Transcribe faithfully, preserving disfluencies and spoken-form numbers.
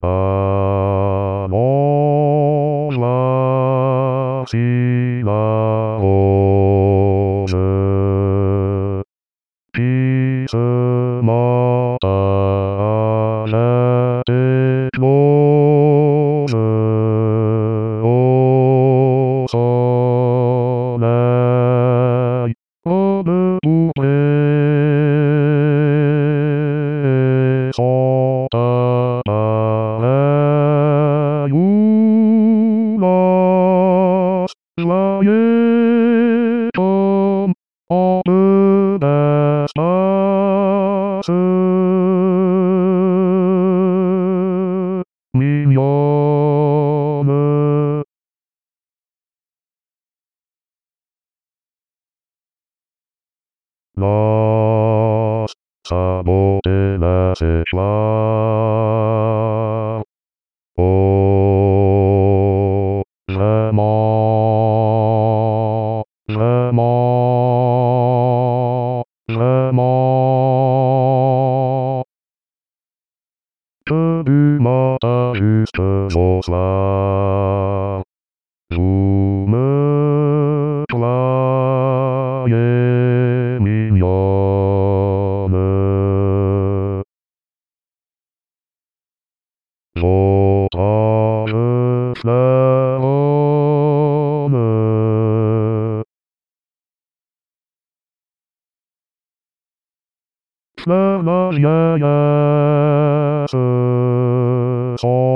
Allons voir si la rose qui ce matin jette éclose au soleil, comme pourrait son appareil où la joie comme en peu d'espace mignonne. La sa beauté laisse éclore. Oh, vraiment, vraiment, vraiment. Que du matin jusqu'au soir, vous me croyez mignonne. Votre âge fleuronne. Fleur la vieillesse, son